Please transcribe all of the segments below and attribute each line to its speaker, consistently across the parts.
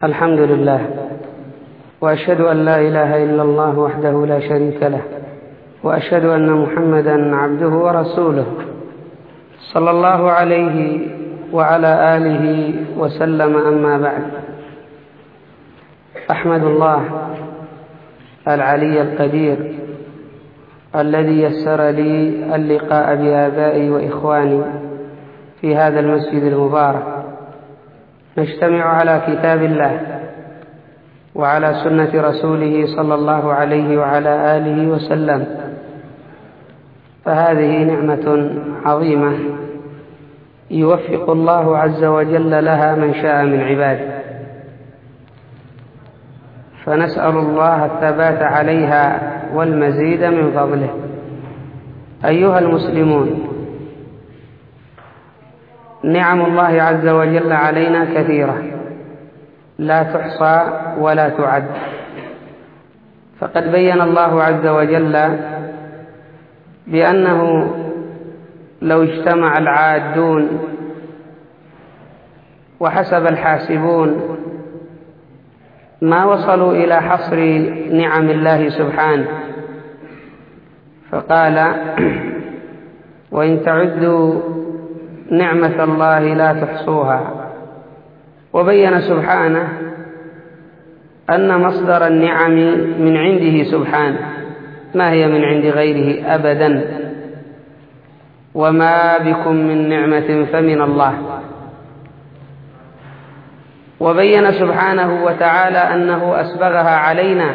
Speaker 1: الحمد لله، وأشهد أن لا إله إلا الله وحده لا شريك له، وأشهد أن محمدا عبده ورسوله صلى الله عليه وعلى آله وسلم. أما بعد، أحمد الله العلي القدير الذي يسر لي اللقاء بآبائي وإخواني في هذا المسجد المبارك، نجتمع على كتاب الله وعلى سنة رسوله صلى الله عليه وعلى آله وسلم، فهذه نعمة عظيمة يوفق الله عز وجل لها من شاء من عباده، فنسأل الله الثبات عليها والمزيد من فضله. أيها المسلمون، نعم الله عز وجل علينا كثيرة لا تحصى ولا تعد، فقد بين الله عز وجل بأنه لو اجتمع العادون وحسب الحاسبون ما وصلوا إلى حصر نعم الله سبحانه، فقال: وإن تعدوا نعمة الله لا تحصوها. وبين سبحانه أن مصدر النعم من عنده سبحانه، ما هي من عند غيره أبدا، وما بكم من نعمة فمن الله. وبين سبحانه وتعالى أنه أسبغها علينا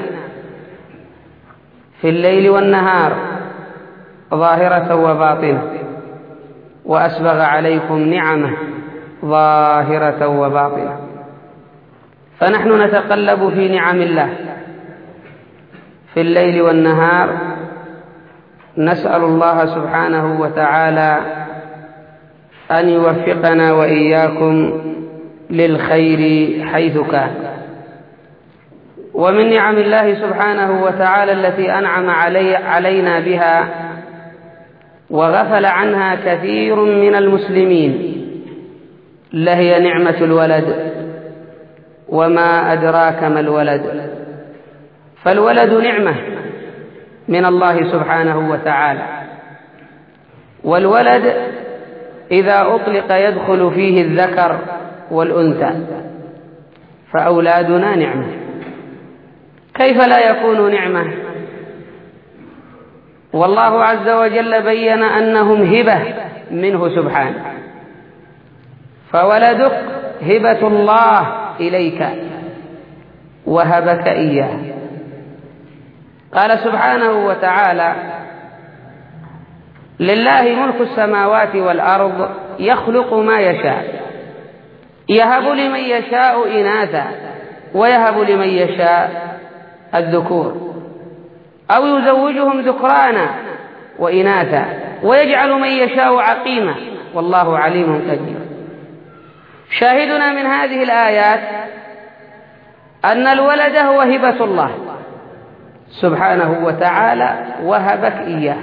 Speaker 1: في الليل والنهار ظاهرة وباطنة، وأسبغ عليكم نعمه ظاهرة وباطنة، فنحن نتقلب في نعم الله في الليل والنهار، نسأل الله سبحانه وتعالى أن يوفقنا وإياكم للخير حيث كان. ومن نعم الله سبحانه وتعالى التي أنعم علينا بها وغفل عنها كثير من المسلمين لهي نعمة الولد. وما أدراك ما الولد؟ فالولد نعمة من الله سبحانه وتعالى، والولد إذا أطلق يدخل فيه الذكر والأنثى، فأولادنا نعمة. كيف لا يكون نعمة؟ والله عز وجل بين أنهم هبة منه سبحانه، فولدك هبة الله إليك وهبك إياه. قال سبحانه وتعالى: لله ملك السماوات والأرض يخلق ما يشاء، يهب لمن يشاء إناثا ويهب لمن يشاء الذكور، أو يزوجهم ذكرانا وإناثا ويجعل من يشاء عقيما، والله عليم قدير. شاهدنا من هذه الآيات أن الولد هو هبة الله سبحانه وتعالى، وهبك إياه.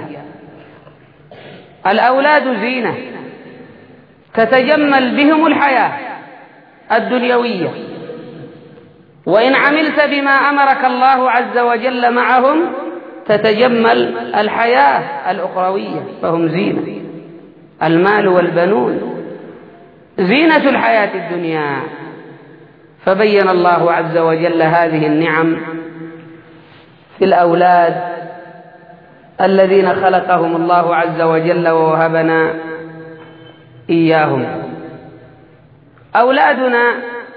Speaker 1: الأولاد زينة تتجمل بهم الحياة الدنيوية، وإن عملت بما أمرك الله عز وجل معهم تتجمل الحياة الأخروية، فهم زينة. المال والبنون زينة الحياة الدنيا. فبين الله عز وجل هذه النعم في الأولاد الذين خلقهم الله عز وجل ووهبنا إياهم. أولادنا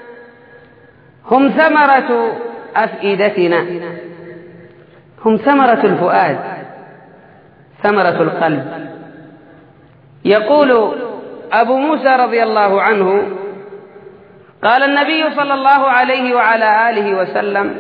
Speaker 1: هم ثمرة أفئدتنا، هم ثمرة الفؤاد، ثمرة القلب. يقول أبو موسى رضي الله عنه: قال النبي صلى الله عليه وعلى آله وسلم: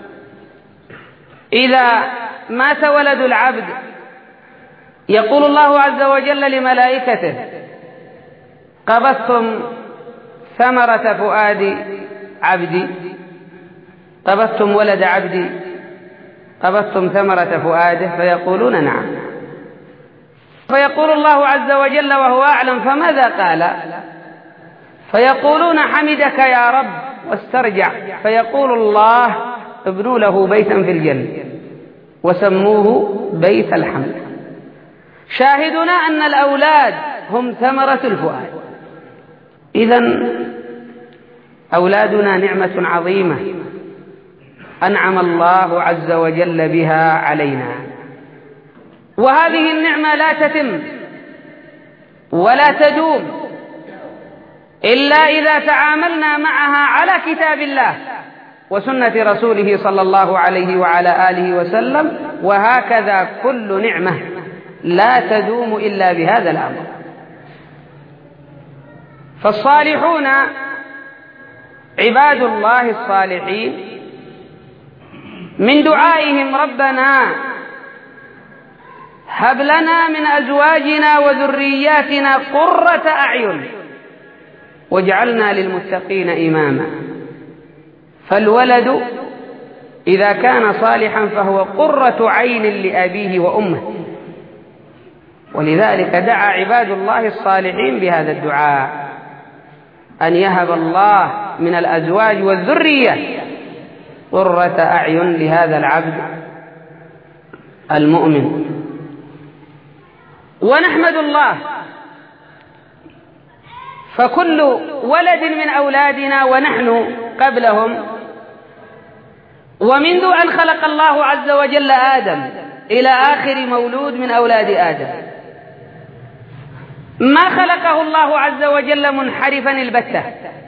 Speaker 1: إذا مات ولد العبد يقول الله عز وجل لملائكته: قبضتم ثمرة فؤاد عبدي، قبضتم ولد عبدي، قبضتم ثمرة فؤاده؟ فيقولون: نعم. فيقول الله عز وجل وهو أعلم: فماذا قال؟ فيقولون: حمدك يا رب واسترجع، فيقول الله: ابنوا له بيتا في الجنة وسموه بيت الحمد. شاهدنا أن الأولاد هم ثمرة الفؤاد. إذن أولادنا نعمة عظيمة أنعم الله عز وجل بها علينا، وهذه النعمة لا تتم ولا تدوم إلا إذا تعاملنا معها على كتاب الله وسنة رسوله صلى الله عليه وعلى آله وسلم، وهكذا كل نعمة لا تدوم إلا بهذا الأمر. فالصالحون عباد الله الصالحين من دعائهم: ربنا هب لنا من أزواجنا وذرياتنا قرة أعين واجعلنا للمتقين إماما. فالولد إذا كان صالحا فهو قرة عين لأبيه وأمه، ولذلك دعا عباد الله الصالحين بهذا الدعاء: أن يهب الله من الأزواج والذرية قرة أعين لهذا العبد المؤمن. ونحمد الله، فكل ولد من أولادنا ونحن قبلهم، ومنذ أن خلق الله عز وجل آدم إلى آخر مولود من أولاد آدم ما خلقه الله عز وجل منحرفا البتة،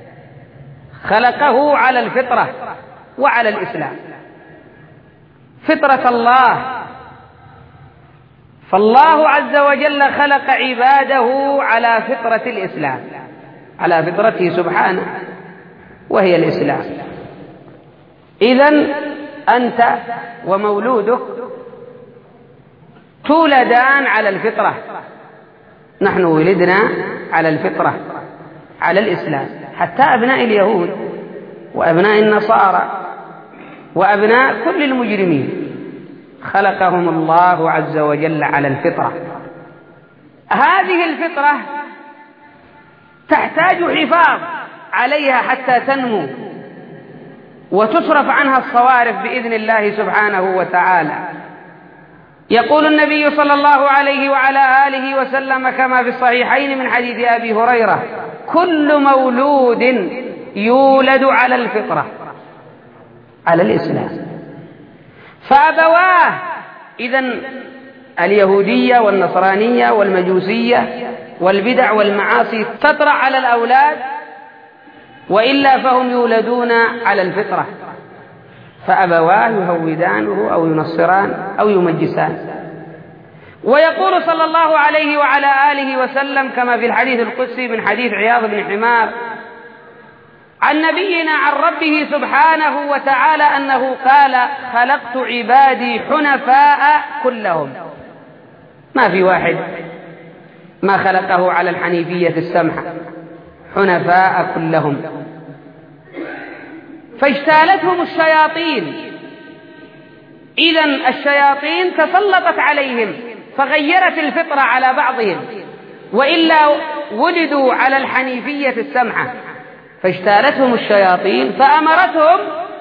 Speaker 1: خلقه على الفطرة وعلى الإسلام، فطرة الله. فالله عز وجل خلق عباده على فطرة الإسلام، على فطرته سبحانه وهي الإسلام. إذن أنت ومولودك تولدان على الفطرة، نحن ولدنا على الفطرة على الإسلام، حتى أبناء اليهود وأبناء النصارى وأبناء كل المجرمين خلقهم الله عز وجل على الفطرة. هذه الفطرة تحتاج حفاظ عليها حتى تنمو وتصرف عنها الصوارف بإذن الله سبحانه وتعالى. يقول النبي صلى الله عليه وعلى آله وسلم كما في الصحيحين من حديث أبي هريرة: كل مولود يولد على الفطرة على الإسلام. فأبواه إذن اليهودية والنصرانية والمجوسية والبدع والمعاصي تطرأ على الأولاد، وإلا فهم يولدون على الفطرة، فأبواه يهودانه أو ينصران أو يمجسان. ويقول صلى الله عليه وعلى آله وسلم كما في الحديث القدسي من حديث عياض بن حمار عن نبينا عن ربه سبحانه وتعالى أنه قال: خلقت عبادي حنفاء كلهم، ما في واحد ما خلقه على الحنيفية السمحة، حنفاء كلهم. فاجتالتهم الشياطين، إذن الشياطين تسلطت عليهم فغيرت الفطرة على بعضهم، وإلا ولدوا على الحنيفية السمحة. فاجتالتهم الشياطين فأمرتهم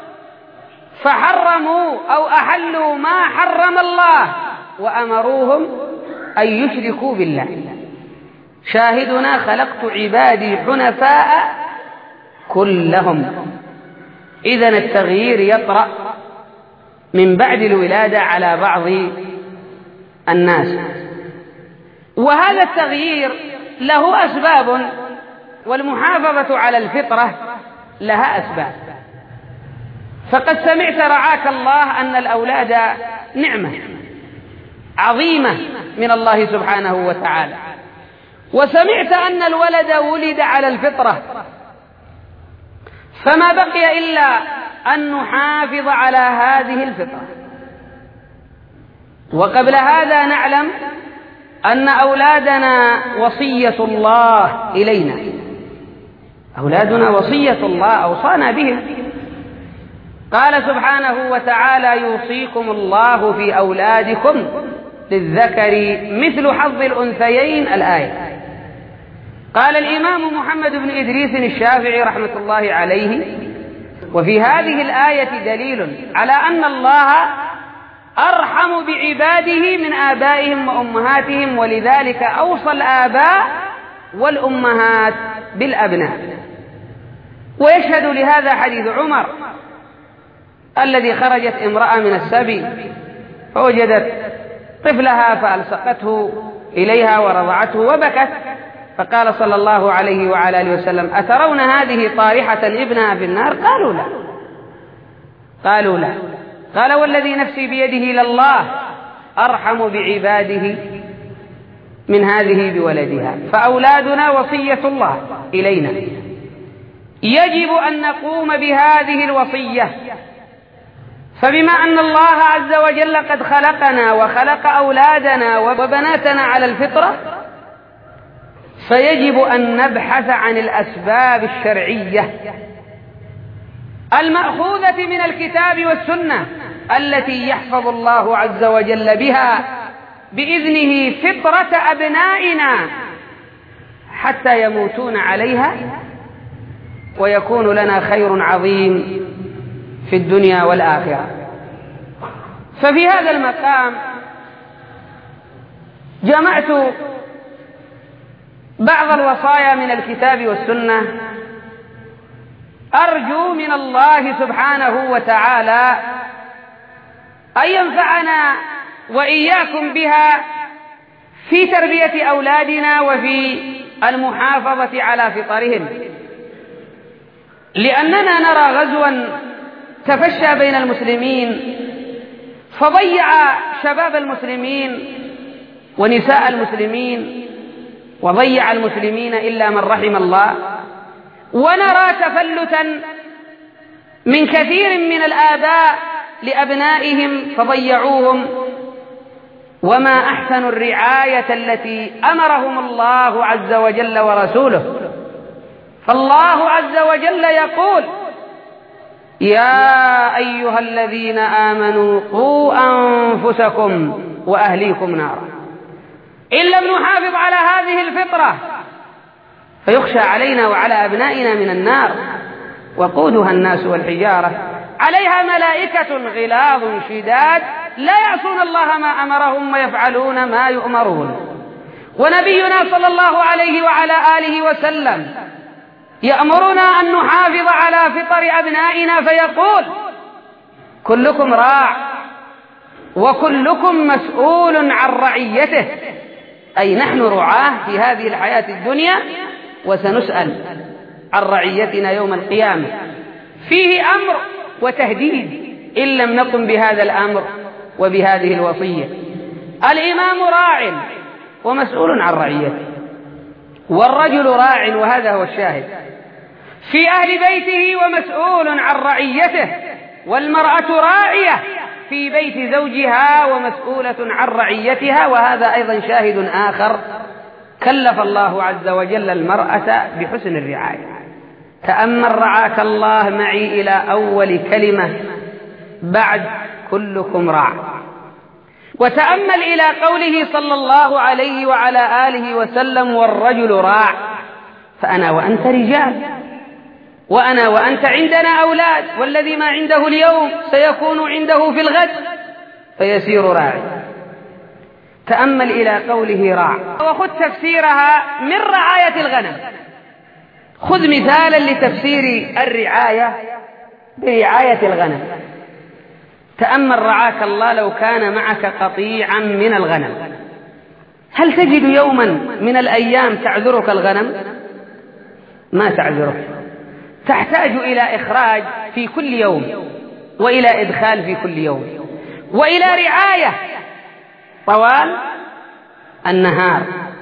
Speaker 1: فحرموا أو أحلوا ما حرم الله، وأمروهم أن يشركوا بالله. شاهدنا: خلقت عبادي حنفاء كلهم. إذن التغيير يطرأ من بعد الولادة على بعض الناس، وهذا التغيير له أسباب، والمحافظة على الفطرة لها أسباب. فقد سمعت رعاك الله أن الأولاد نعمة عظيمة من الله سبحانه وتعالى، وسمعت أن الولد ولد على الفطرة، فما بقي إلا أن نحافظ على هذه الفطرة. وقبل هذا نعلم أن أولادنا وصية الله إلينا، أولادنا وصية الله أوصانا بهم. قال سبحانه وتعالى: يوصيكم الله في أولادكم للذكر مثل حظ الأنثيين. الآية. قال الإمام محمد بن إدريس الشافعي رحمة الله عليه: وفي هذه الآية دليل على أن الله أرحم بعباده من آبائهم وأمهاتهم، ولذلك أوصى الآباء والأمهات بالأبناء. ويشهد لهذا حديث عمر الذي خرجت امرأة من السبي فوجدت طفلها فألصقته إليها ورضعته وبكت، فقال صلى الله عليه وعلى آله وسلم: أترون هذه طارحة ابنها في النار؟ قالوا لا. قالوا لا. قال: والذي نفسي بيده لله أرحم بعباده من هذه بولدها. فأولادنا وصية الله إلينا، يجب أن نقوم بهذه الوصية. فبما أن الله عز وجل قد خلقنا وخلق أولادنا وبناتنا على الفطرة، فيجب أن نبحث عن الأسباب الشرعية المأخوذة من الكتاب والسنة التي يحفظ الله عز وجل بها بإذنه فطرة أبنائنا حتى يموتون عليها ويكون لنا خير عظيم في الدنيا والآخرة. ففي هذا المقام جمعت بعض الوصايا من الكتاب والسنة، أرجو من الله سبحانه وتعالى أن ينفعنا وإياكم بها في تربية أولادنا وفي المحافظة على فطرهم، لأننا نرى غزوا تفشى بين المسلمين فضيع شباب المسلمين ونساء المسلمين وضيع المسلمين إلا من رحم الله، ونرى تفلتا من كثير من الآباء لأبنائهم فضيعوهم. وما أحسن الرعاية التي أمرهم الله عز وجل ورسوله. فالله عز وجل يقول: يا أيها الذين آمنوا قوا أنفسكم وأهليكم نارا. إن لم نحافظ على هذه الفطرة فيخشى علينا وعلى أبنائنا من النار، وقودها الناس والحجارة عليها ملائكة غلاظ شداد لا يعصون الله ما أمرهم ويفعلون ما يؤمرون. ونبينا صلى الله عليه وعلى آله وسلم يأمرنا أن نحافظ على فطر أبنائنا فيقول: كلكم راع وكلكم مسؤول عن رعيته. أي نحن رعاة في هذه الحياة الدنيا وسنسأل عن رعيتنا يوم القيامة. فيه أمر وتهديد إن لم نقم بهذا الأمر وبهذه الوصية. الإمام راع ومسؤول عن رعيته، والرجل راع، وهذا هو الشاهد، في أهل بيته ومسؤول عن رعيته، والمرأة راعية في بيت زوجها ومسؤولة عن رعيتها. وهذا أيضا شاهد آخر كلف الله عز وجل المرأة بحسن الرعاية. تأمل رعاك الله معي إلى أول كلمة بعد كلكم راع، وتأمل إلى قوله صلى الله عليه وعلى آله وسلم: والرجل راع. فأنا وأنت رجال، وأنا وأنت عندنا أولاد، والذي ما عنده اليوم سيكون عنده في الغد فيسير راعي. تأمل إلى قوله راع، وخذ تفسيرها من رعاية الغنم. خذ مثالا لتفسير الرعاية برعاية الغنم. تأمل رعاك الله لو كان معك قطيعا من الغنم، هل تجد يوما من الأيام تعذرك الغنم؟ ما تعذرك. تحتاج إلى إخراج في كل يوم، وإلى إدخال في كل يوم، وإلى رعاية طوال النهار.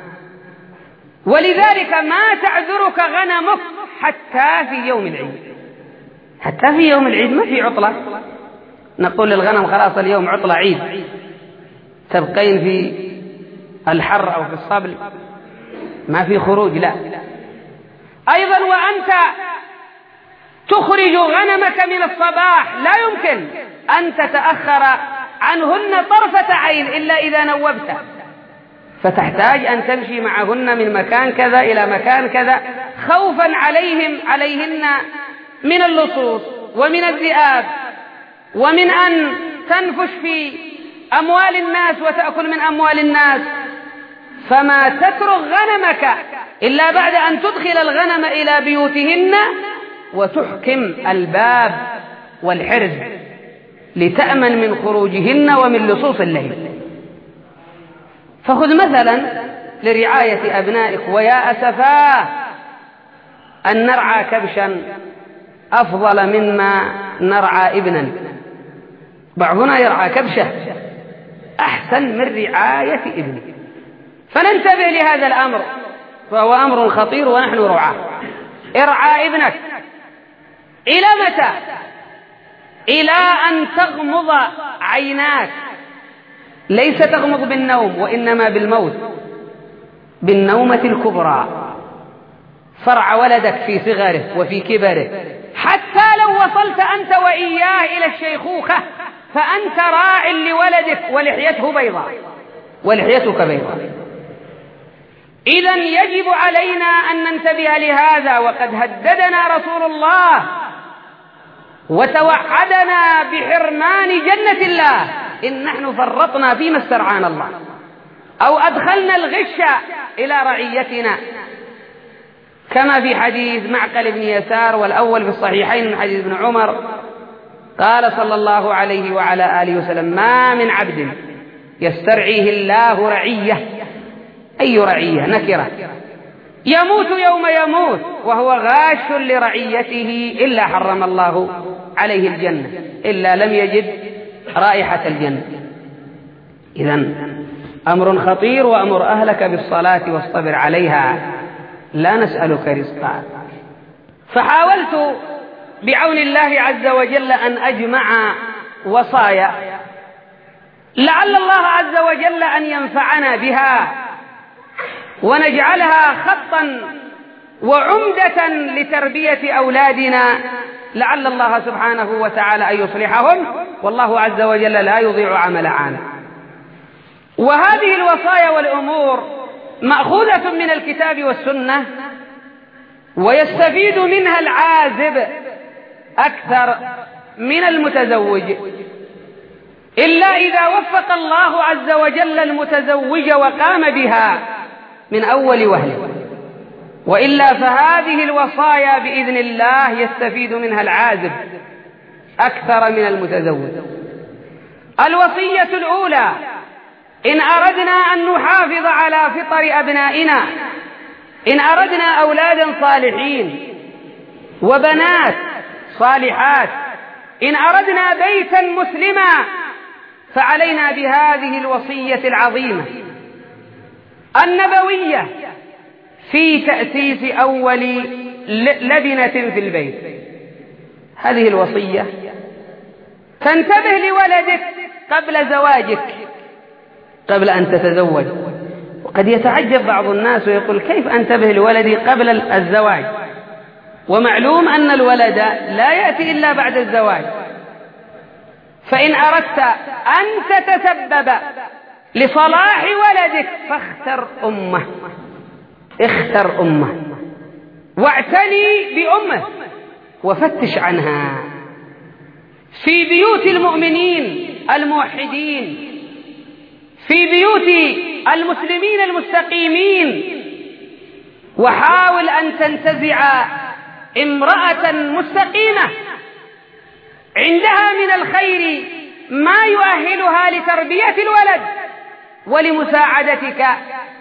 Speaker 1: ولذلك ما تعذرك غنمك حتى في يوم العيد. حتى في يوم العيد ما في عطلة نقول للغنم خلاص اليوم عطلة عيد، تبقين في الحر أو في الصبل، ما في خروج. لا. أيضا وأنت تخرج غنمك من الصباح لا يمكن أن تتأخر عنهن طرفة عين إلا إذا نوبت، فتحتاج أن تمشي معهن من مكان كذا إلى مكان كذا خوفا عليهن من اللصوص ومن الذئاب، ومن أن تنفش في أموال الناس وتأكل من أموال الناس، فما تترك غنمك إلا بعد أن تدخل الغنم إلى بيوتهن وتحكم الباب والحرز لتأمن من خروجهن ومن لصوص الليل. فخذ مثلا لرعاية أبنائك، ويا أسفاه أن نرعى كبشا أفضل مما نرعى ابنا. بعضنا يرعى كبشة أحسن من رعاية ابنه، فننتبه لهذا الأمر، فهو أمر خطير ونحن رعاه. ارعى ابنك إلى متى؟ إلى أن تغمض عيناك، ليس تغمض بالنوم وإنما بالموت، بالنومة الكبرى. فرع ولدك في صغره وفي كبره، حتى لو وصلت أنت وإياه إلى الشيخوخة فأنت راع لولدك ولحيته بيضاء ولحيتك بيضاء. إذن يجب علينا أن ننتبه لهذا، وقد هددنا رسول الله وتوعدنا بحرمان جنة الله إن نحن فرطنا فيما استرعانا الله أو أدخلنا الغش إلى رعيتنا، كما في حديث معقل بن يسار، والأول في الصحيحين من حديث ابن عمر، قال صلى الله عليه وعلى آله وسلم: ما من عبد يسترعيه الله رعية، أي رعية نكرة، يموت يوم يموت وهو غاش لرعيته إلا حرم الله عليه الجنة، إلا لم يجد رائحة الجنة. إذن أمر خطير، وأمر أهلك بالصلاة واصطبر عليها، لا نسألك رزقا. فحاولت بعون الله عز وجل أن أجمع وصايا لعل الله عز وجل أن ينفعنا بها ونجعلها خطا وعمدة لتربية أولادنا، لعل الله سبحانه وتعالى أن يصلحهم، والله عز وجل لا يضيع عمل عامل. وهذه الوصايا والأمور مأخوذة من الكتاب والسنة، ويستفيد منها العازب أكثر من المتزوج، إلا إذا وفق الله عز وجل المتزوج وقام بها من أول وهلة، وإلا فهذه الوصايا بإذن الله يستفيد منها العازب أكثر من المتزوج. الوصية الأولى: إن أردنا أن نحافظ على فطر أبنائنا، إن أردنا أولادا صالحين وبنات صالحات، إن أردنا بيتا مسلما، فعلينا بهذه الوصية العظيمة النبوية في تأسيس أول لبنة في البيت. هذه الوصية تنتبه لولدك قبل زواجك، قبل أن تتزوج. وقد يتعجب بعض الناس ويقول: كيف أنتبه لولدي قبل الزواج؟ ومعلوم أن الولد لا يأتي إلا بعد الزواج. فإن أردت أن تتسبب لصلاح ولدك فاختر أمه، اختر أمه واعتني بأمه وفتش عنها. في بيوت المؤمنين الموحدين، في بيوت المسلمين المستقيمين، وحاول أن تنتزع امرأة مستقيمة عندها من الخير ما يؤهلها لتربية الولد ولمساعدتك.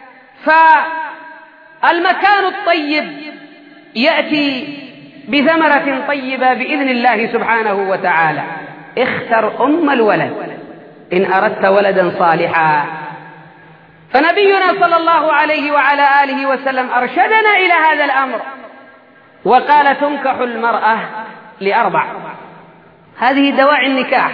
Speaker 1: فالمكان الطيب يأتي بثمرة طيبة بإذن الله سبحانه وتعالى. اختر أم الولد إن أردت ولدا صالحا. فنبينا صلى الله عليه وعلى آله وسلم أرشدنا إلى هذا الأمر وقال: تنكح المرأة لأربع. هذه دواعي النكاح.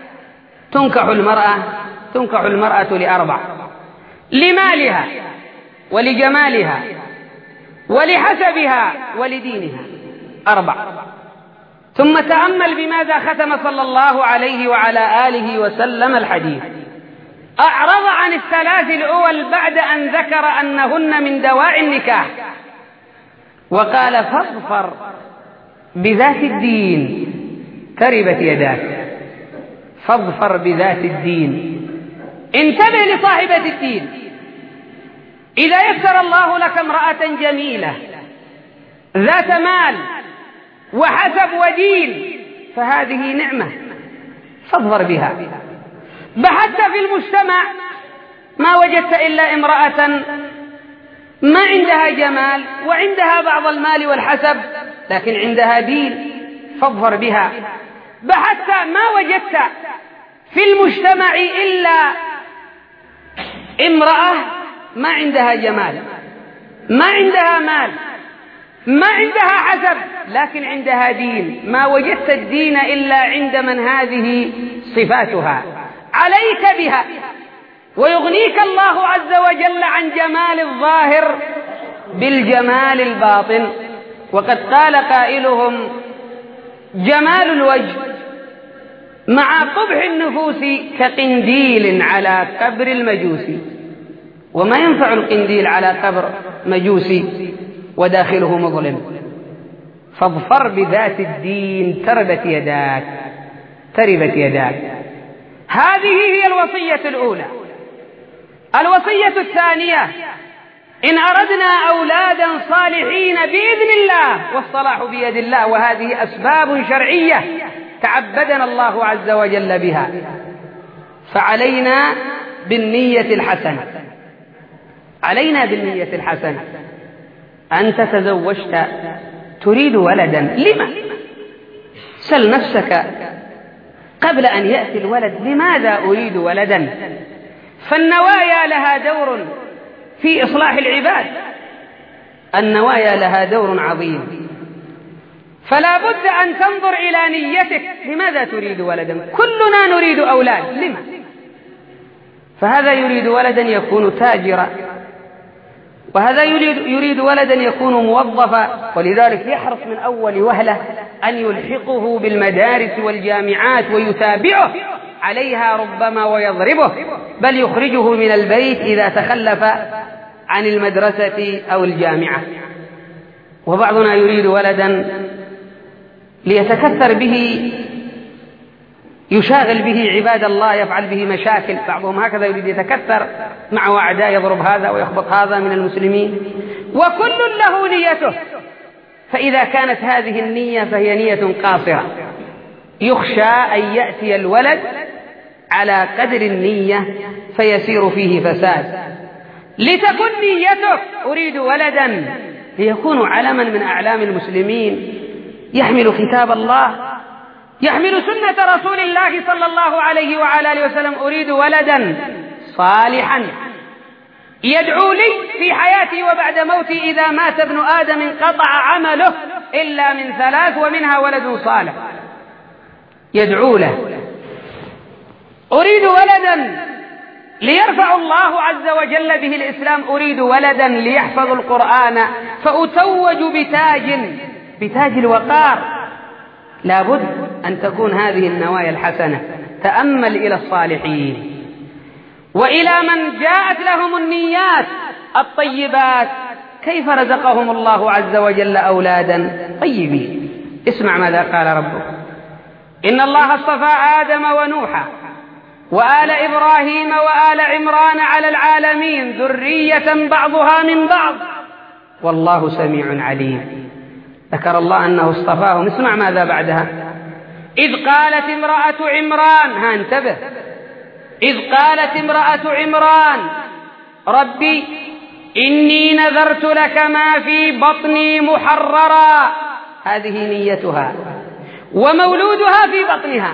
Speaker 1: تنكح المرأة لأربع: لمالها ولجمالها ولحسبها ولدينها. أربع. ثم تأمل بماذا ختم صلى الله عليه وعلى آله وسلم الحديث. أعرض عن الثلاث الأول بعد أن ذكر أنهن من دواعي النكاح، وقال: فاظفر بذات الدين تربت يداك، فاظفر بذات الدين. انتبه لصاحبة الدين. إذا يسر الله لك امرأة جميلة ذات مال وحسب ودين فهذه نعمة، فاظفر بها. بحثت في المجتمع ما وجدت إلا امرأة ما عندها جمال وعندها بعض المال والحسب لكن عندها دين، فاظفر بها. بحثت ما وجدت في المجتمع إلا امرأة ما عندها جمال، ما عندها مال، ما عندها حسب لكن عندها دين. ما وجدت الدين إلا عند من هذه صفاتها. عليك بها، ويغنيك الله عز وجل عن جمال الظاهر بالجمال الباطن. وقد قال قائلهم: جمال الوجه مع قبح النفوس كقنديل على قبر المجوسي. وما ينفع القنديل على قبر مجوسي وداخله مظلم. فاظفر بذات الدين تربت يداك، تربت يداك. هذه هي الوصية الأولى. الوصية الثانية: إن أردنا أولادا صالحين بإذن الله والصلاح بيد الله. وهذه أسباب شرعية تعبدنا الله عز وجل بها. فعلينا بالنية الحسنة، علينا بالنية الحسنة. أنت تزوجت تريد ولدا، لما؟ سل نفسك قبل أن يأتي الولد: لماذا أريد ولدا؟ فالنوايا لها دور في إصلاح العباد، النوايا لها دور عظيم. فلا بد أن تنظر إلى نيتك، لماذا تريد ولدا؟ كلنا نريد أولاد، لما؟ فهذا يريد ولدا يكون تاجرا، وهذا يريد ولدا يكون موظفا، ولذلك يحرص من أول وهلة أن يلحقه بالمدارس والجامعات ويتابعه عليها ربما ويضربه، بل يخرجه من البيت إذا تخلف عن المدرسة أو الجامعة. وبعضنا يريد ولدا ليتكثر به، يشاغل به عباد الله، يفعل به مشاكل. بعضهم هكذا يريد يتكثر مع أعداء، يضرب هذا ويخبط هذا من المسلمين، وكل له نيته. فإذا كانت هذه النية فهي نية قاصرة، يخشى أن يأتي الولد على قدر النية فيسير فيه فساد. لتكن نيتك: أريد ولدا ليكون علما من أعلام المسلمين، يحمل كتاب الله، يحمل سنة رسول الله صلى الله عليه وعلى آله وسلم. أريد ولدا صالحا يدعو لي في حياتي وبعد موتي. إذا مات ابن آدم انقطع عمله إلا من ثلاث، ومنها ولد صالح يدعو له. أريد ولدا ليرفع الله عز وجل به الإسلام. أريد ولدا ليحفظ القرآن فأتوج بتاج الوقار. لابد أن تكون هذه النوايا الحسنة. تأمل إلى الصالحين وإلى من جاءت لهم النيات الطيبات، كيف رزقهم الله عز وجل أولادا طيبين. اسمع ماذا قال ربك: إن الله اصطفى آدم ونوحا وآل إبراهيم وآل عمران على العالمين ذرية بعضها من بعض والله سميع عليم. ذكر الله أنه اصطفاهم. اسمع ماذا بعدها: إذ قالت امرأة عمران، انتبه، إذ قالت امرأة عمران ربي إني نذرت لك ما في بطني محررا. هذه نيتها، ومولودها في بطنها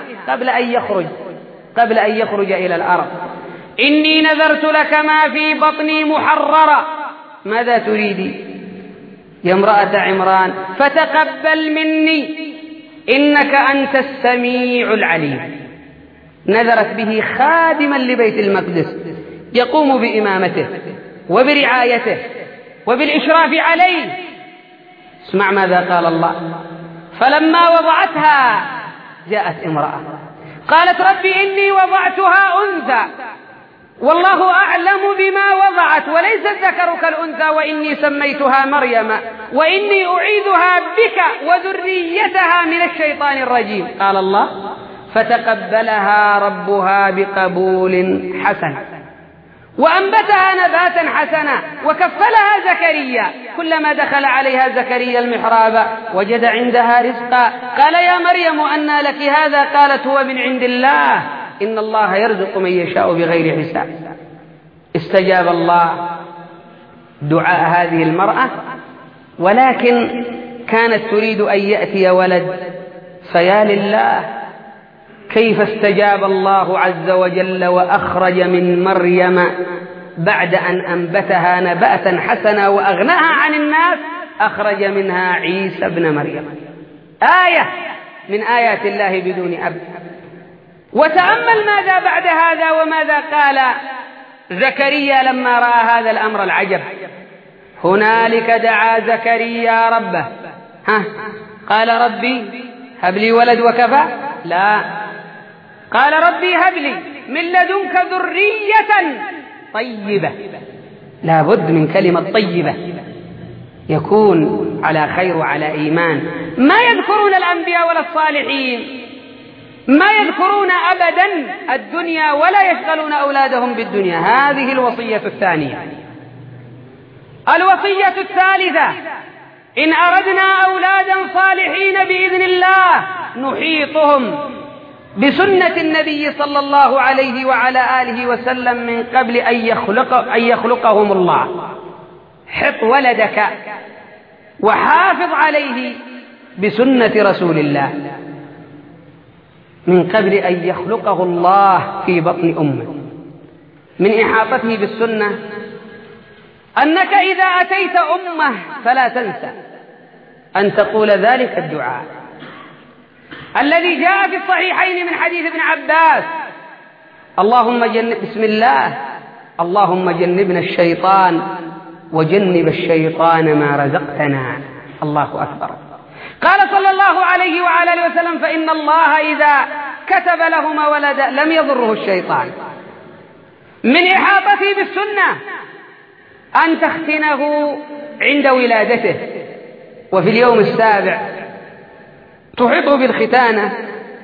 Speaker 1: قبل أن يخرج إلى الأرض. إني نذرت لك ما في بطني محررا. ماذا تريدي يا امرأة عمران؟ فتقبل مني إنك أنت السميع العليم. نذرت به خادما لبيت المقدس يقوم بإمامته وبرعايته وبالإشراف عليه. اسمع ماذا قال الله: فلما جاءت امرأة قالت ربي إني وضعتها أنثى والله أعلم بما وضعت وليس الذكر كالأنثى وإني سميتها مريم وإني أعيذها بك وذريتها من الشيطان الرجيم. قال الله: فتقبلها ربها بقبول حسن وأنبتها نباتا حسنا وكفلها زكريا كلما دخل عليها زكريا المحراب وجد عندها رزقا قال: يا مريم أنى لك هذا؟ قالت: هو من عند الله إن الله يرزق من يشاء بغير حساب. استجاب الله دعاء هذه المرأة، ولكن كانت تريد أن يأتي ولد، فيا لله كيف استجاب الله عز وجل وأخرج من مريم بعد أن أنبتها نباتا حسنا وأغناها عن الناس، أخرج منها عيسى ابن مريم، آية من آيات الله بدون أب. وتأمل ماذا بعد هذا وماذا قال زكريا لما رأى هذا الأمر العجب. هنالك دعا زكريا ربه، قال: ربي هب لي ولد وكفى؟ لا، قال: ربي هب لي من لدنك ذرية طيبة. لا بد من كلمة طيبة يكون على خير وعلى إيمان. ما يذكرون الأنبياء ولا الصالحين، ما يذكرون أبدا الدنيا ولا يشغلون أولادهم بالدنيا. هذه الوصية الثانية. الوصية الثالثة: إن أردنا أولادا صالحين بإذن الله نحيطهم بسنة النبي صلى الله عليه وعلى آله وسلم من قبل أن يخلقهم الله. حط ولدك وحافظ عليه بسنة رسول الله من قبل أن يخلقه الله في بطن أمه. من إحاطته بالسنة أنك إذا أتيت أمه فلا تنسى أن تقول ذلك الدعاء الذي جاء في الصحيحين من حديث ابن عباس: بسم الله اللهم جنبنا الشيطان وجنب الشيطان ما رزقتنا. الله أكبر. قال صلى الله عليه وعلى آله وسلم: فإن الله إذا كتب لهما ولدا لم يضره الشيطان. من إحاطته بالسنة أن تختنه عند ولادته، وفي اليوم السابع تحيطه بالختانة،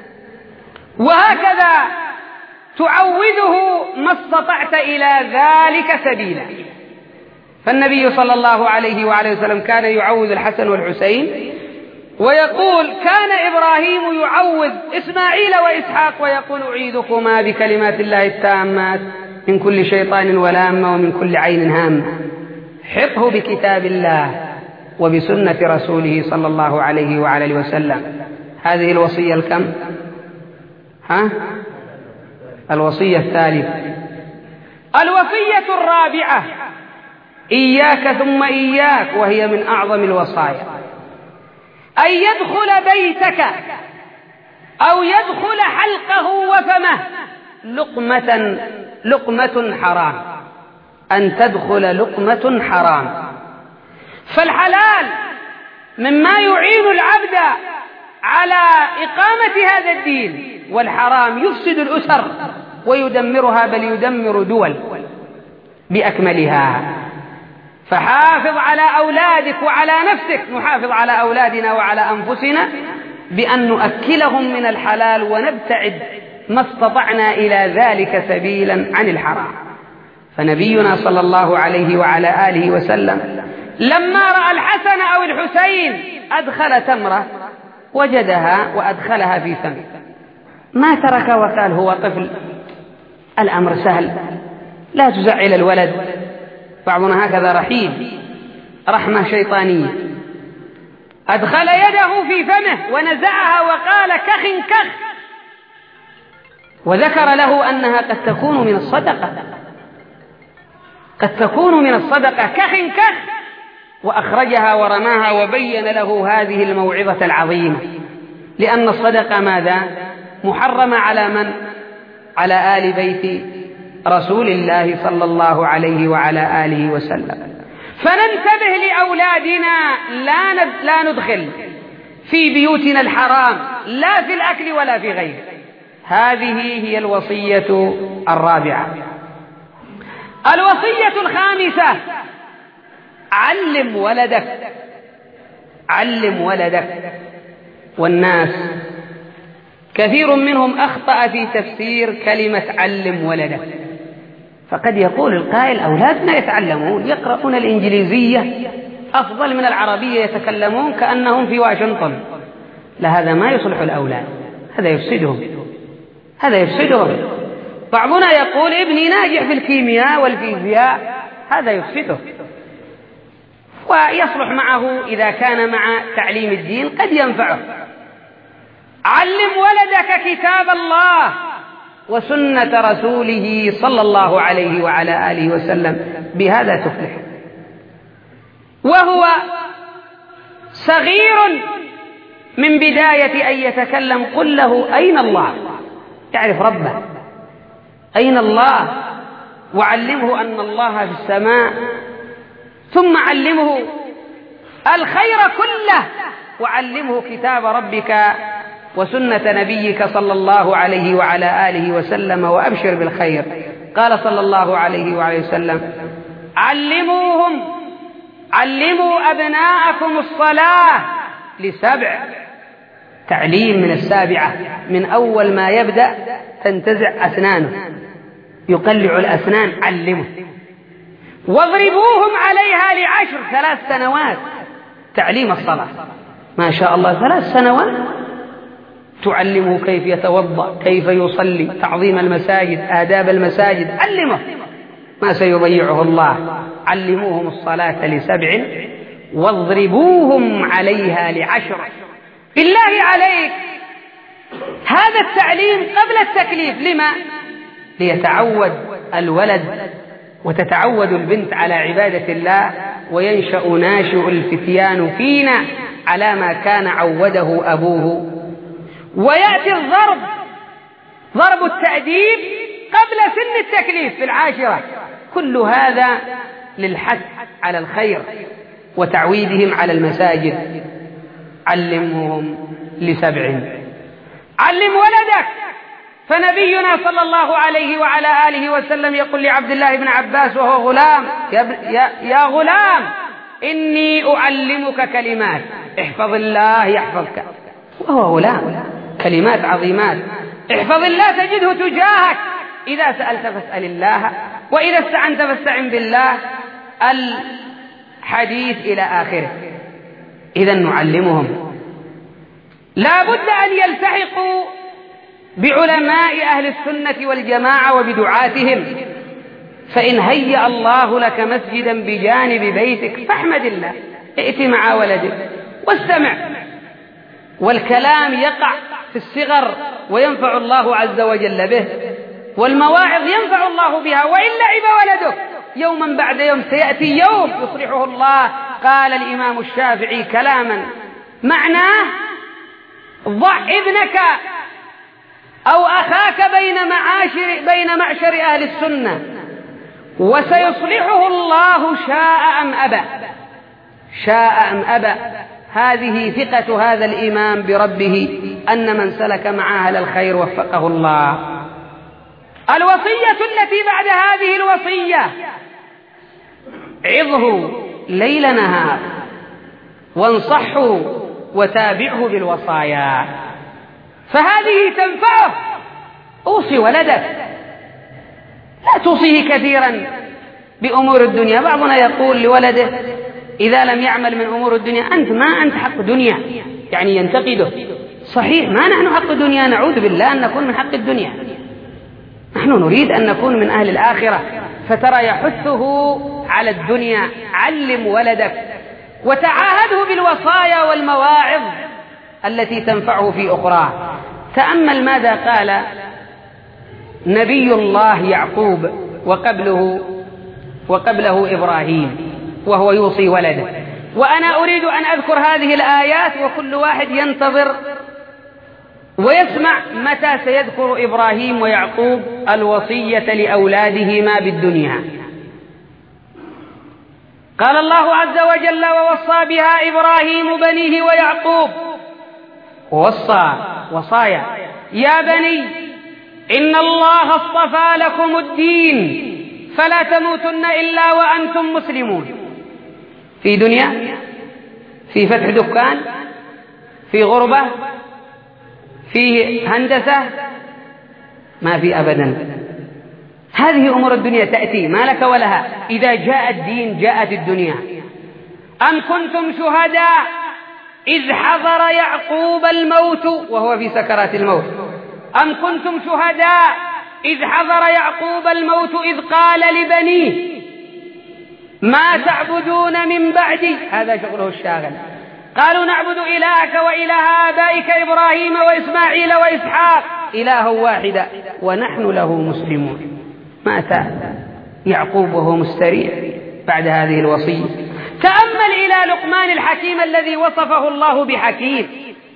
Speaker 1: وهكذا تعوذه ما استطعت إلى ذلك سبيلا. فالنبي صلى الله عليه وعليه وسلم كان يعوذ الحسن والحسين، ويقول: كان إبراهيم يعوذ إسماعيل وإسحاق ويقول: أعيذكما بكلمات الله التامات من كل شيطان ولامة ومن كل عين هامة. حطه بكتاب الله وبسنة رسوله صلى الله عليه وعلى آله وسلم. هذه الوصية الكم؟ الوصية الثالثة. الوصية الرابعة: إياك ثم إياك، وهي من أعظم الوصايا، أن يدخل بيتك أو يدخل حلقه وفمه لقمة حرام. أن تدخل لقمة حرام. فالحلال مما يعين العبد على إقامة هذا الدين، والحرام يفسد الأسر ويدمرها، بل يدمر دول بأكملها. فحافظ على أولادك وعلى نفسك. نحافظ على أولادنا وعلى أنفسنا بأن نؤكلهم من الحلال ونبتعد ما استطعنا إلى ذلك سبيلا عن الحرام. فنبينا صلى الله عليه وعلى آله وسلم لما رأى الحسن أو الحسين أدخل تمرة وجدها وأدخلها في فمه، ما ترك وقال: هو طفل، الأمر سهل، لا تزعل الولد. بعضنا هكذا رحيم، رحمة شيطانية. أدخل يده في فمه ونزعها وقال: كخ كخ، وذكر له أنها قد تكون من الصدقة، قد تكون من الصدقة، كخ كخ، وأخرجها ورماها وبين له هذه الموعظة العظيمة. لأن الصدقة ماذا؟ محرمة على من؟ على آل بيت رسول الله صلى الله عليه وعلى آله وسلم. فننتبه لأولادنا، لا ندخل في بيوتنا الحرام، لا في الأكل ولا في غيره. هذه هي الوصية الرابعة. الوصية الخامسة: علم ولدك. علم ولدك. والناس كثير منهم أخطأ في تفسير كلمة علم ولدك، فقد يقول القائل: أولادنا يتعلمون، يقرؤون الإنجليزية أفضل من العربية، يتكلمون كأنهم في واشنطن. لا، هذا ما يصلح الأولاد، هذا يفسدهم، هذا يفسدهم. بعضنا يقول: ابني ناجح في الكيمياء والفيزياء، هذا يفسده، ويصلح معه إذا كان مع تعليم الدين قد ينفعه. علم ولدك كتاب الله وسنة رسوله صلى الله عليه وعلى آله وسلم، بهذا تفلح. وهو صغير من بداية أن يتكلم قل له: أين الله؟ يعرف ربه، أين الله؟ وعلمه أن الله في السماء، ثم علمه الخير كله، وعلمه كتاب ربك وسنة نبيك صلى الله عليه وعلى آله وسلم، وأبشر بالخير. قال صلى الله عليه وعليه وسلم: علموا أبناءكم الصلاة ل7. تعليم من السابعة، من أول ما يبدأ تنتزع أسنانه، يقلع الأسنان، علمه. واضربوهم عليها ل10، 3 سنوات تعليم الصلاة. ما شاء الله، 3 سنوات تعلمه كيف يتوضأ، كيف يصلي، تعظيم المساجد، آداب المساجد، علمه ما سيضيعه الله. علموهم الصلاة ل7 واضربوهم عليها ل10. بالله عليك، هذا التعليم قبل التكليف، لما؟ ليتعود الولد وتتعود البنت على عبادة الله، وينشأ ناشئ الفتيان فينا على ما كان عوده أبوه. ويأتي ضرب التأديب قبل سن التكليف في 10. كل هذا للحث على الخير وتعويدهم على المساجد. علمهم ل7. علم ولدك. فنبينا صلى الله عليه وعلى آله وسلم يقول لعبد الله بن عباس وهو غلام: يا غلام، إني أعلمك كلمات، احفظ الله يحفظك. وهو غلام، كلمات عظيمات. احفظ الله تجده تجاهك، إذا سألت فاسأل الله، وإذا استعنت فاستعن بالله، الحديث إلى آخره. إذن نعلمهم. لا بد أن يلتحقوا بعلماء أهل السنة والجماعة وبدعاتهم. فإن هيأ الله لك مسجدا بجانب بيتك فاحمد الله، ائت مع ولدك واستمع. والكلام يقع في الصغر وينفع الله عز وجل به، والمواعظ ينفع الله بها. وإن لعب ولدك يوما بعد يوم سيأتي يوم يصلحه الله. قال الإمام الشافعي كلاما معناه: ضع ابنك أو أخاك بين معشر أهل السنة وسيصلحه الله شاء أم أبى. شاء أم أبى. هذه ثقة هذا الإمام بربه، أن من سلك مع أهل الخير وفقه الله. الوصية التي بعد هذه الوصية: عظه ليل نهار، وانصحه وتابعه بالوصايا، فهذه تنفعه. أوصي ولدك، لا توصيه كثيرا بأمور الدنيا. بعضنا يقول لولده إذا لم يعمل من أمور الدنيا: ما أنت حق دنيا، يعني ينتقده. صحيح، ما نحن حق دنيا، نعوذ بالله أن نكون من حق الدنيا، نحن نريد أن نكون من أهل الآخرة. فترى يحثه على الدنيا. علم ولدك وتعاهده بالوصايا والمواعظ التي تنفعه في أخراه. تأمل ماذا قال نبي الله يعقوب وقبله إبراهيم وهو يوصي ولده. وأنا أريد أن أذكر هذه الآيات، وكل واحد ينتظر ويسمع متى سيذكر إبراهيم ويعقوب الوصية لأولادهما بالدنيا. قال الله عز وجل: ووصى بها إبراهيم بنيه ويعقوب. وصايا: يا بني إن الله اصطفى لكم الدين فلا تموتن إلا وأنتم مسلمون. في دنيا، في فتح دكان، في غربة، في هندسة، ما في أبدا. هذه أمور الدنيا تأتي ما لك ولها. إذا جاء الدين جاءت الدنيا. أم كنتم شهداء إذ حضر يعقوب الموت وهو في سكرات الموت. أم كنتم شهداء إذ حضر يعقوب الموت إذ قال لبنيه ما تعبدون من بعدي. هذا شغله الشاغل. قالوا نعبد إلهك وإله آبائك إبراهيم وإسماعيل وإسحاق إله واحدا ونحن له مسلمون. مات يعقوب وهو مستريح بعد هذه الوصية. تأمل إلى لقمان الحكيم الذي وصفه الله بحكيم.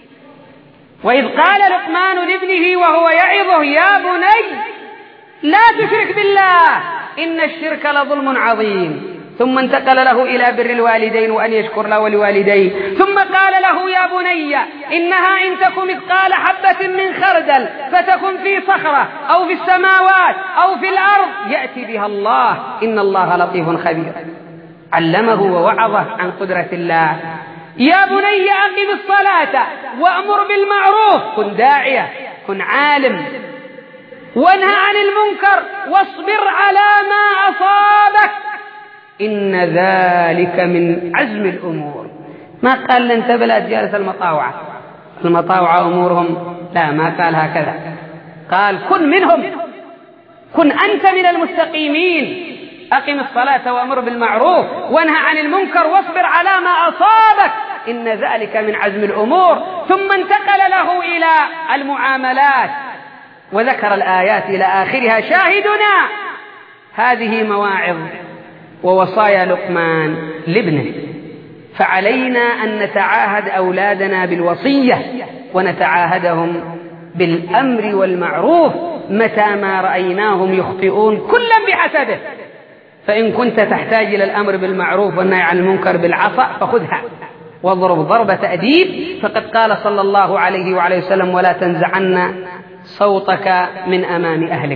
Speaker 1: وإذ قال لقمان لابنه وهو يعظه يا بني لا تشرك بالله إن الشرك لظلم عظيم. ثم انتقل له إلى بر الوالدين وأن يشكر له ولوالديه. ثم قال له يا بني إنها إن تك مثقال حبة من خردل فتكن في صخرة أو في السماوات أو في الأرض يأتي بها الله إن الله لطيف خبير. علمه ووعظه عن قدرة الله. يا بني أقم الصلاة وأمر بالمعروف. كن داعية، كن عالم، وانهى عن المنكر واصبر على ما أصابك إن ذلك من عزم الأمور. ما قال لن تبلأ جالس المطاوعة. المطاوعة أمورهم لا، ما قال هكذا. قال كن منهم، كن أنت من المستقيمين. أقم الصلاة وأمر بالمعروف وانهى عن المنكر واصبر على ما أصابك إن ذلك من عزم الأمور. ثم انتقل له إلى المعاملات وذكر الآيات إلى آخرها. شاهدنا هذه مواعظ ووصايا لقمان لابنه. فعلينا أن نتعاهد أولادنا بالوصية ونتعاهدهم بالأمر والمعروف متى ما رأيناهم يخطئون كلا بحسبه. فإن كنت تحتاج إلى الأمر بالمعروف والنهي عن المنكر بالعصا فخذها واضرب ضربة تأديب. فقد قال صلى الله عليه وعليه وسلم ولا تنزعن صوتك من أمام أهلك.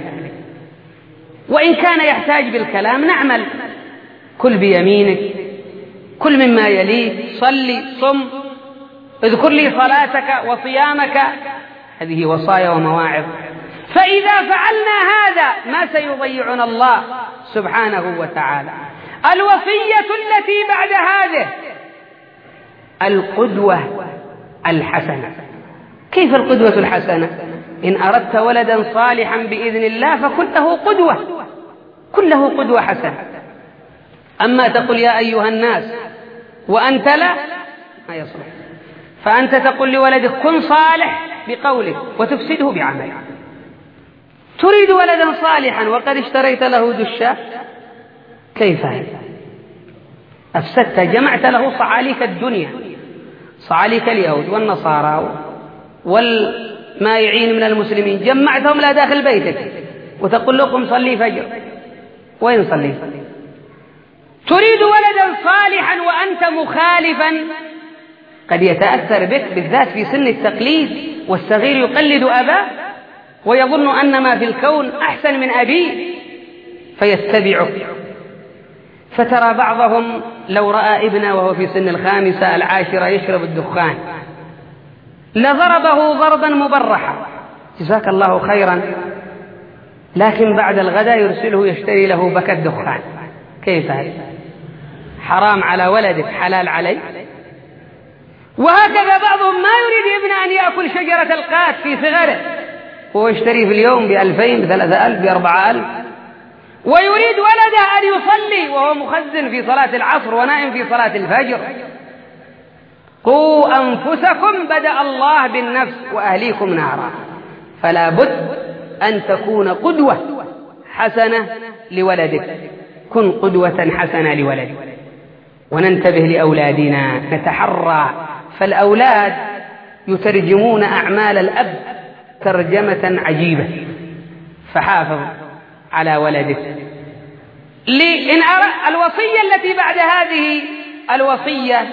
Speaker 1: وإن كان يحتاج بالكلام نعمل. كل بيمينك، كل مما يليك، صلي، صم، اذكر لي صلاتك وصيامك. هذه وصايا ومواعظ. فإذا فعلنا هذا ما سيضيعنا الله سبحانه وتعالى. الوصية التي بعد هذه القدوة الحسنة. كيف القدوة الحسنة؟ إن أردت ولدا صالحا بإذن الله فكن له قدوة، كن له قدوة حسنة. أما تقول يا أيها الناس وأنت لا، ما يصلح. فأنت تقول لولدك كن صالح بقولك وتفسده بعملك. تريد ولدا صالحا وقد اشتريت له دشا، كيف هذا؟ أفسدت، جمعت له صعاليك الدنيا، صعاليك اليهود والنصارى والمايعين من المسلمين، جمعتهم لا داخل بيتك وتقول لكم صلي فجر. وين صلي؟ تريد ولدا صالحا وأنت مخالفا. قد يتأثر بك بالذات في سن التقليد، والصغير يقلد أباه ويظن أن ما في الكون أحسن من أبيه فيتبعك. فترى بعضهم لو رأى ابنه وهو في سن 5 10 يشرب الدخان لضربه ضربا مبرحا جزاك الله خيرا، لكن بعد الغداء يرسله يشتري له بكة دخان. كيف هذا؟ حرام على ولدك، حلال عليه. وهكذا بعضهم ما يريد ابنه أن يأكل شجرة القات في صغره، هو يشتري في اليوم ب2000 ب3000 ب4000، ويريد ولده أن يصلي وهو مخزن في صلاة العصر ونائم في صلاة الفجر. قوا أنفسكم بدأ الله بالنفس وأهليكم نارا. فلا بد أن تكون قدوة حسنة لولدك، كن قدوة حسنة لولدك. وننتبه لأولادنا، نتحرى، فالأولاد يترجمون أعمال الأب ترجمة عجيبة. فحافظ على ولدك. الوصية التي بعد هذه الوصية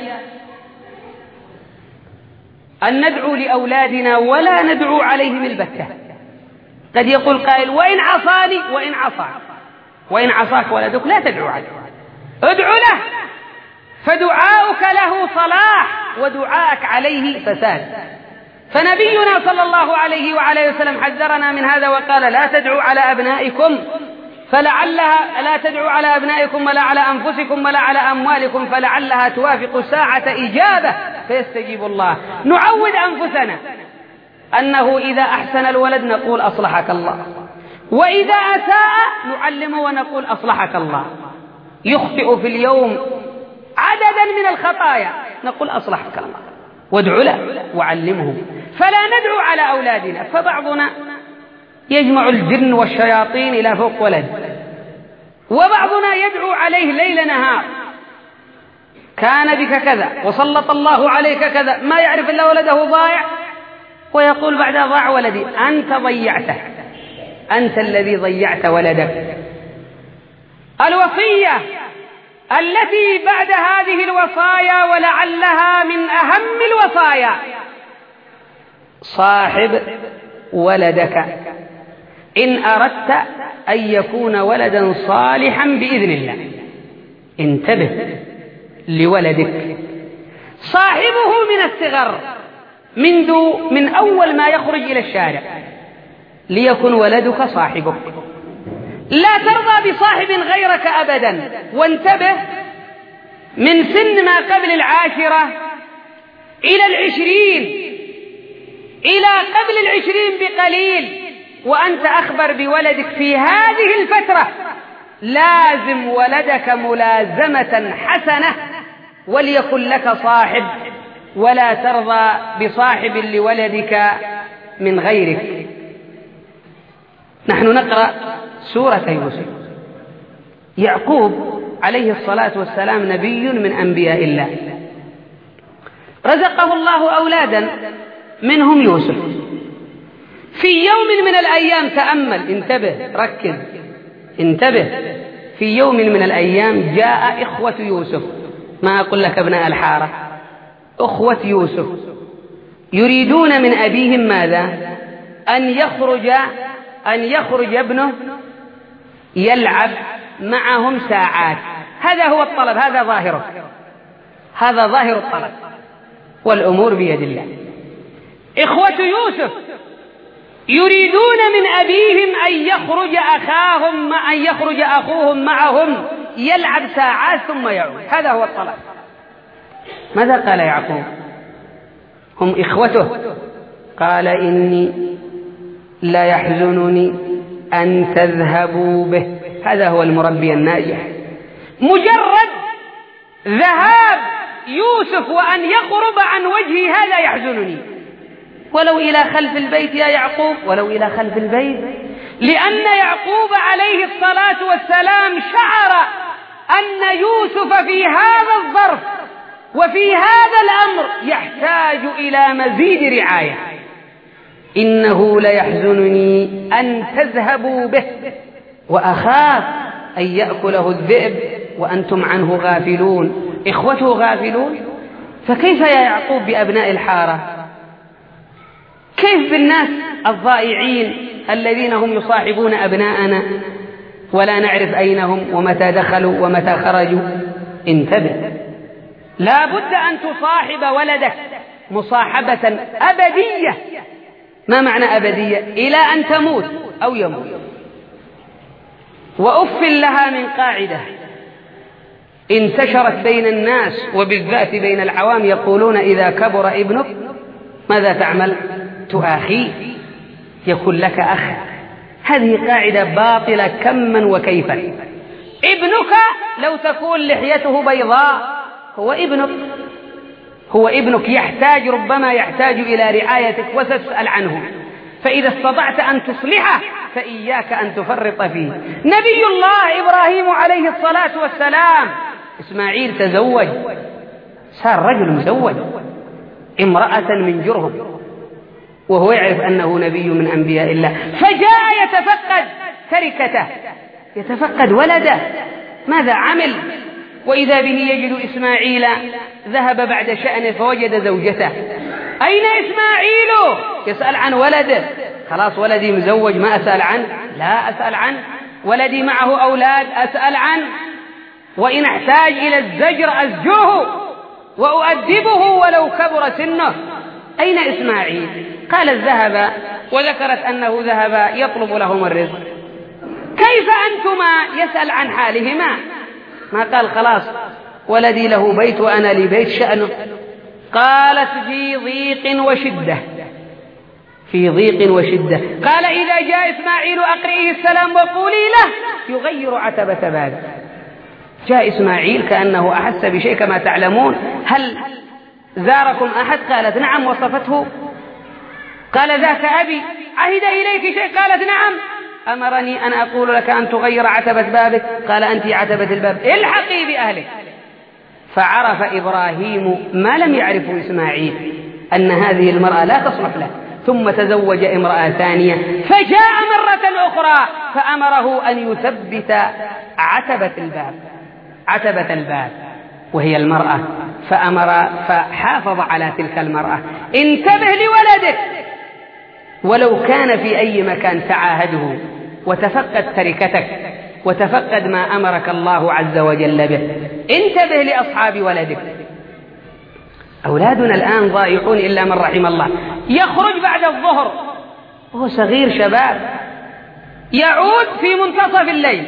Speaker 1: أن ندعو لأولادنا ولا ندعو عليهم البتة. قد يقول قائل وإن عصاني وإن عصى، وإن عصاك ولدك لا تدعو عليه، ادعو له، فدعاؤك له صلاح ودعاءك عليه فساد. فنبينا صلى الله عليه وعلى وسلم حذرنا من هذا وقال لا تدعوا على أبنائكم فلعلها لا تدعوا على أبنائكم ولا على أنفسكم ولا على أموالكم فلعلها توافق ساعة إجابة فيستجيب الله. نعود أنفسنا أنه إذا أحسن الولد نقول أصلحك الله، وإذا أساء نعلمه ونقول أصلحك الله. يخطئ في اليوم عددا من الخطايا نقول أصلحك الله وادعو له وعلمه، فلا ندعو على أولادنا. فبعضنا يجمع الجن والشياطين إلى فوق ولد، وبعضنا يدعو عليه ليل نهار، كان بك كذا وسلط الله عليك كذا، ما يعرف إلا ولده ضايع، ويقول بعد ضاع ولدي أنت ضيعته، أنت الذي ضيعت ولدك. الوصية التي بعد هذه الوصايا ولعلها من أهم الوصايا: صاحب ولدك إن أردت أن يكون ولدا صالحا بإذن الله. انتبه لولدك، صاحبه من الصغر من أول ما يخرج إلى الشارع ليكن ولدك صاحبك. لا ترضى بصاحب غيرك أبدا. وانتبه من سن ما قبل 10 إلى 20 إلى قبل 20 بقليل وأنت أخبر بولدك في هذه الفترة. لازم ولدك ملازمة حسنة وليكن لك صاحب، ولا ترضى بصاحب لولدك من غيرك. نحن نقرأ سورة يوسف. يعقوب عليه الصلاة والسلام نبي من أنبياء الله، رزقه الله أولادا منهم يوسف. في يوم من الأيام، تأمل، انتبه، ركز، انتبه، في يوم من الأيام جاء إخوة يوسف، ما أقول لك ابناء الحارة، أخوة يوسف، يريدون من أبيهم ماذا؟ أن يخرج ابنه يلعب معهم ساعات. هذا هو الطلب، هذا ظاهره، هذا ظاهر الطلب، والأمور بيد الله. إخوة يوسف يريدون من أبيهم أن يخرج أخوهم معهم يلعب ساعات ثم يعود. هذا هو الطلب. ماذا قال يعقوب؟ هم إخوته، قال إني لا يحزنني أن تذهبوا به. هذا هو المربي الناجح. مجرد ذهاب يوسف وأن يقرب عن وجهي هذا يحزنني، ولو إلى خلف البيت يا يعقوب، ولو إلى خلف البيت، لأن يعقوب عليه الصلاة والسلام شعر أن يوسف في هذا الظرف وفي هذا الأمر يحتاج إلى مزيد رعاية. إنه ليحزنني أن تذهبوا به وأخاف أن يأكله الذئب وأنتم عنه غافلون. إخوته غافلون، فكيف يا يعقوب بأبناء الحارة؟ كيف بالناس الضائعين الذين هم يصاحبون أبناءنا ولا نعرف أين هم ومتى دخلوا ومتى خرجوا؟ انتبه، لا بد أن تصاحب ولدك مصاحبة أبدية. ما معنى أبدية؟ إلى أن تموت أو يموت. وأف لها من قاعدة انتشرت بين الناس وبالذات بين العوام، يقولون إذا كبر ابنك ماذا تعمل؟ تؤاخيه، يكون لك أخ. هذه قاعدة باطلة كما وكيفا. ابنك لو تكون لحيته بيضاء هو ابنك يحتاج، ربما يحتاج إلى رعايتك وتسأل عنه، فإذا استطعت أن تصلحه فإياك أن تفرط فيه. نبي الله إبراهيم عليه الصلاة والسلام إسماعيل تزوج، صار رجل مزوج، امرأة من جرهم، وهو يعرف أنه نبي من أنبياء الله، فجاء يتفقد تركته، يتفقد ولده ماذا عمل، وإذا به يجد إسماعيل ذهب بعد شأنه فوجد زوجته. أين إسماعيل؟ يسأل عن ولده. خلاص ولدي مزوج، ما أسأل عنه؟ لا أسأل عنه. ولدي معه أولاد أسأل عنه، وإن احتاج إلى الزجر أزجره وأؤدبه ولو كبر سنه. أين إسماعيل؟ قالت ذهب، وذكرت أنه ذهب يطلب لهم الرزق. كيف أنتما؟ يسأل عن حالهما، ما قال خلاص ولدي له بيت وأنا لي بيت شأنه. قالت في ضيق وشدة، في ضيق وشدة. قال إذا جاء إسماعيل أقرئه السلام وقولي له يغير عتبة بابه. جاء إسماعيل كأنه أحس بشيء كما تعلمون. هل زاركم أحد؟ قالت نعم. وصفته، قال ذاك أبي عهد إليك شيء؟ قالت نعم، أمرني أن أقول لك أن تغير عتبة بابك. قال أنت عتبة الباب، الحقي بأهلك. فعرف إبراهيم ما لم يعرفه إسماعيل، أن هذه المرأة لا تصلح له، ثم تزوج امرأة ثانية. فجاء مرة أخرى فأمره أن يثبت عتبة الباب وهي المرأة، فحافظ على تلك المرأة. انتبه لولدك ولو كان في أي مكان، تعاهده وتفقد تركتك وتفقد ما أمرك الله عز وجل به. انتبه لأصحاب ولدك. أولادنا الآن ضائعون إلا من رحم الله. يخرج بعد الظهر وهو صغير شباب، يعود في منتصف الليل،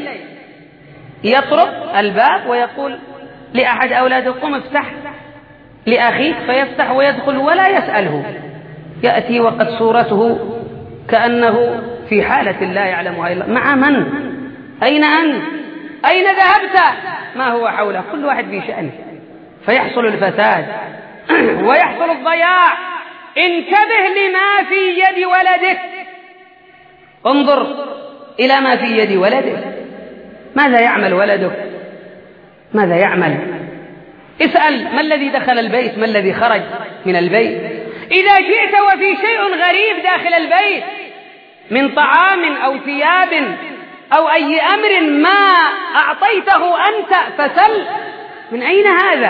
Speaker 1: يطرق الباب ويقول لأحد أولاده قم افتح لأخيك، فيفتح ويدخل ولا يسأله. يأتي وقد صورته كأنه في حالة لا يعلمها إلا مع من؟ أين أنت؟ أين ذهبت؟ ما هو حوله؟ كل واحد في شأنه، فيحصل الفساد ويحصل الضياع. انتبه لما في يد ولدك، انظر إلى ما في يد ولدك. ماذا يعمل ولدك؟ ماذا يعمل؟ اسأل ما الذي دخل البيت، ما الذي خرج من البيت. إذا جئت وفي شيء غريب داخل البيت من طعام أو ثياب أو أي أمر ما أعطيته أنت، فسل من أين هذا،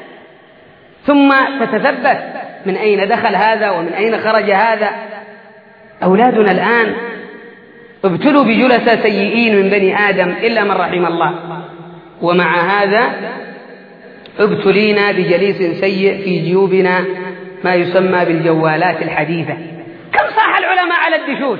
Speaker 1: ثم تتثبت من أين دخل هذا ومن أين خرج هذا. أولادنا الآن ابتلوا بجلساء سيئين من بني آدم إلا من رحم الله، ومع هذا ابتلينا بجليس سيء في جيوبنا ما يسمى بالجوالات الحديثة. كم صاح العلماء على الدشوش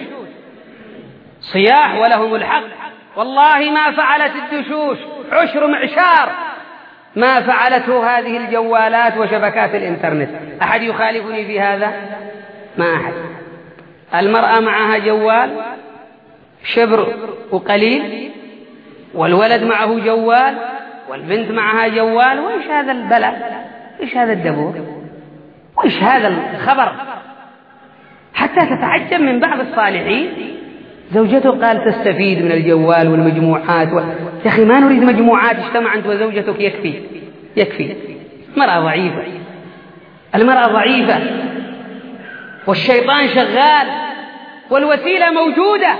Speaker 1: صياح ولهم الحق، والله ما فعلت الدشوش عشر معشار ما فعلته هذه الجوالات وشبكات الإنترنت. أحد يخالفني في هذا؟ ما أحد. المرأة معها جوال شبر وقليل، والولد معه جوال، والبنت معها جوال. وإيش هذا البلاء؟ إيش هذا الدبور؟ وإيش هذا الخبر؟ حتى تتعجب من بعض الصالحين، زوجته قال تستفيد من الجوال والمجموعات يا أخي ما نريد مجموعات، اجتمع أنت وزوجتك يكفي. المرأة ضعيفة، المرأة ضعيفة، والشيطان شغال والوسيلة موجودة.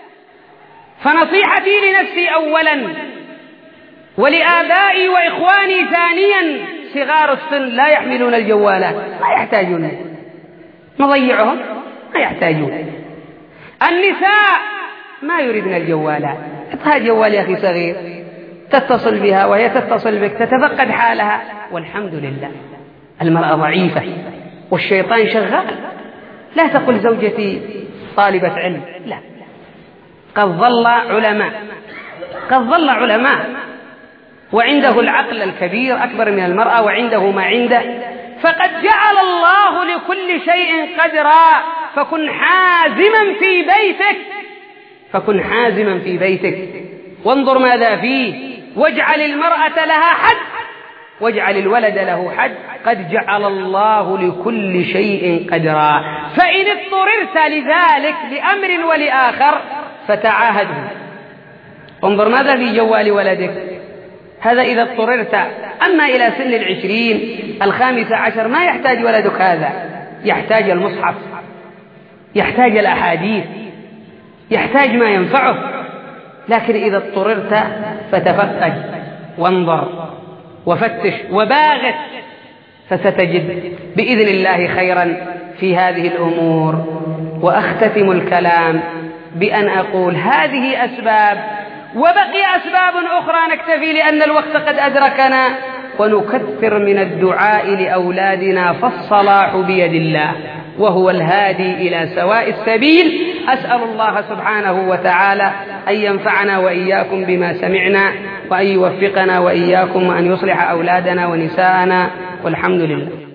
Speaker 1: فنصيحتي لنفسي أولا، ولآبائي وإخواني ثانيا، صغار السن لا يحملون الجوالات، ما يحتاجون، نضيعهم ما يحتاجون. النساء ما يريدن الجوالات، اعطها جوال يا أخي صغير تتصل بها وهي تتصل بك، تتفقد حالها، والحمد لله. المرأة ضعيفة والشيطان شغال. لا تقل زوجتي طالبة علم، لا، قد ظل علماء وعنده العقل الكبير أكبر من المرأة، وعنده ما عنده. فقد جعل الله لكل شيء قدرا، فكن حازما في بيتك، وانظر ماذا فيه، واجعل المرأة لها حد، واجعل الولد له حد. قد جعل الله لكل شيء قدرا، فإن اضطررت لذلك لأمر ولآخر فتعاهده. انظر ماذا في جوال ولدك، هذا إذا اضطررت. أما إلى سن 20 15 ما يحتاج ولدك هذا، يحتاج المصحف، يحتاج الأحاديث، يحتاج ما ينفعه. لكن إذا اضطررت فتفقد وانظر وفتش وباغت، فستجد بإذن الله خيرا في هذه الأمور. وأختتم الكلام بأن أقول هذه أسباب وبقي أسباب أخرى نكتفي لأن الوقت قد أدركنا، ونكثر من الدعاء لأولادنا، فالصلاح بيد الله وهو الهادي إلى سواء السبيل. أسأل الله سبحانه وتعالى أن ينفعنا وإياكم بما سمعنا، وأن يوفقنا وإياكم، وأن يصلح أولادنا ونساءنا، والحمد لله.